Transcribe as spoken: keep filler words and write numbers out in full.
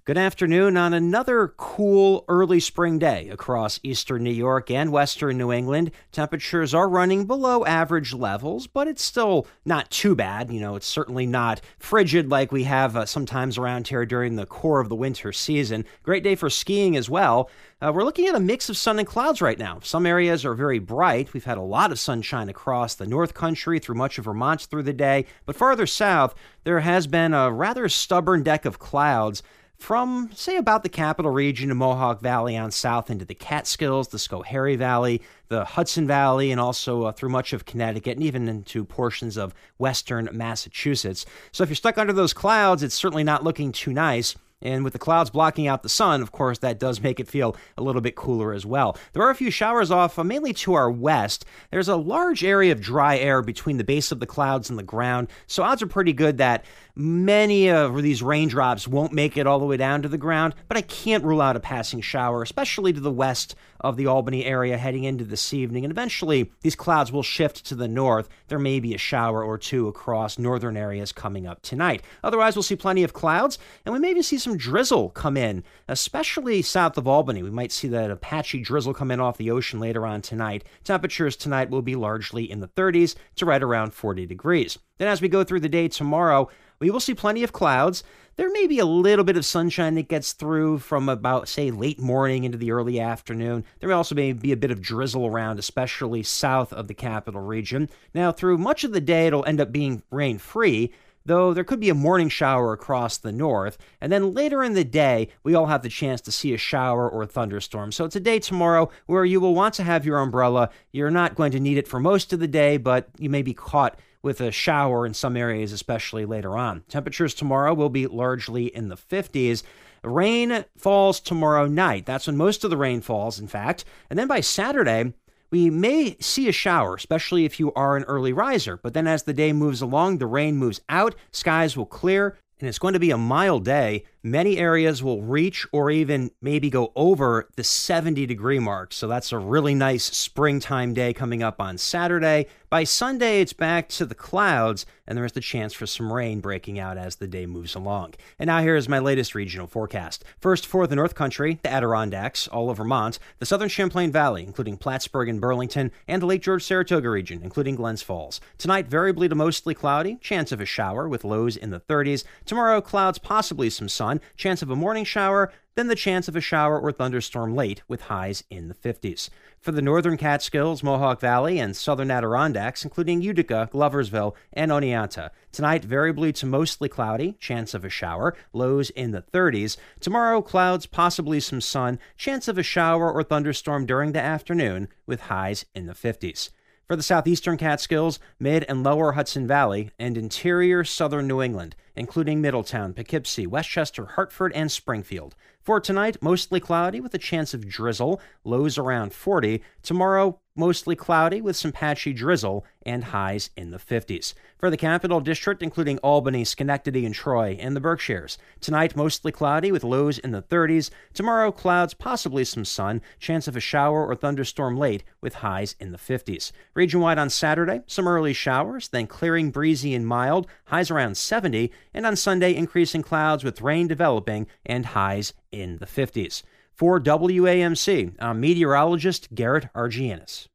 Good afternoon on another cool early spring day across eastern New York and western New England. Temperatures are running below average levels, but it's still not too bad. You know, it's certainly not frigid like we have uh, sometimes around here during the core of the winter season. Great day for skiing as well. Uh, we're looking at a mix of sun and clouds right now. Some areas are very bright. We've had a lot of sunshine across the North Country through much of Vermont through the day. But farther south, there has been a rather stubborn deck of clouds from, say, about the Capital Region to Mohawk Valley on south into the Catskills, the Schoharie Valley, the Hudson Valley, and also uh, through much of Connecticut and even into portions of western Massachusetts. So if you're stuck under those clouds, it's certainly not looking too nice. And with the clouds blocking out the sun, of course, that does make it feel a little bit cooler as well. There are a few showers off, uh, mainly to our west. There's a large area of dry air between the base of the clouds and the ground, so odds are pretty good that many of these raindrops won't make it all the way down to the ground, but I can't rule out a passing shower, especially to the west of the Albany area heading into this evening. And eventually, these clouds will shift to the north. There may be a shower or two across northern areas coming up tonight. Otherwise, we'll see plenty of clouds, and we may even see some drizzle come in, especially south of Albany. We might see that Apache drizzle come in off the ocean later on tonight. Temperatures tonight will be largely in the thirties to right around forty degrees. Then as we go through the day tomorrow, we will see plenty of clouds. There may be a little bit of sunshine that gets through from about, say, late morning into the early afternoon. There also may be a bit of drizzle around, especially south of the Capital Region. Now, through much of the day, it'll end up being rain-free, though there could be a morning shower across the north. And then later in the day, we all have the chance to see a shower or a thunderstorm. So it's a day tomorrow where you will want to have your umbrella. You're not going to need it for most of the day, but you may be caught with a shower in some areas, especially later on. Temperatures tomorrow will be largely in the fifties. Rain falls tomorrow night. That's when most of the rain falls, in fact. And then by Saturday, we may see a shower, especially if you are an early riser. But then as the day moves along, the rain moves out, skies will clear, and it's going to be a mild day. Many areas will reach or even maybe go over the seventy degree mark. So that's a really nice springtime day coming up on Saturday. By Sunday, it's back to the clouds, and there is the chance for some rain breaking out as the day moves along. And now here is my latest regional forecast. First, for the North Country, the Adirondacks, all of Vermont, the southern Champlain Valley, including Plattsburgh and Burlington, and the Lake George-Saratoga region, including Glens Falls. Tonight, variably to mostly cloudy, chance of a shower with lows in the thirties. Tomorrow, clouds, possibly some sun, chance of a morning shower, then the chance of a shower or thunderstorm late with highs in the fifties. For the northern Catskills, Mohawk Valley, and southern Adirondacks, including Utica, Gloversville, and Oneonta. Tonight, variably to mostly cloudy, chance of a shower, lows in the thirties. Tomorrow, clouds, possibly some sun, chance of a shower or thunderstorm during the afternoon with highs in the fifties. For the southeastern Catskills, mid and lower Hudson Valley, and interior southern New England, including Middletown, Poughkeepsie, Westchester, Hartford, and Springfield. For tonight, mostly cloudy with a chance of drizzle, lows around forty. Tomorrow, mostly cloudy with some patchy drizzle and highs in the fifties. For the Capital District, including Albany, Schenectady, and Troy, and the Berkshires. Tonight, mostly cloudy with lows in the thirties. Tomorrow, clouds, possibly some sun, chance of a shower or thunderstorm late with highs in the fifties. Region-wide on Saturday, some early showers, then clearing, breezy, and mild, highs around seventy, and on Sunday, increasing clouds with rain developing and highs in the fifties. For W A M C, I'm meteorologist Garrett Argianis.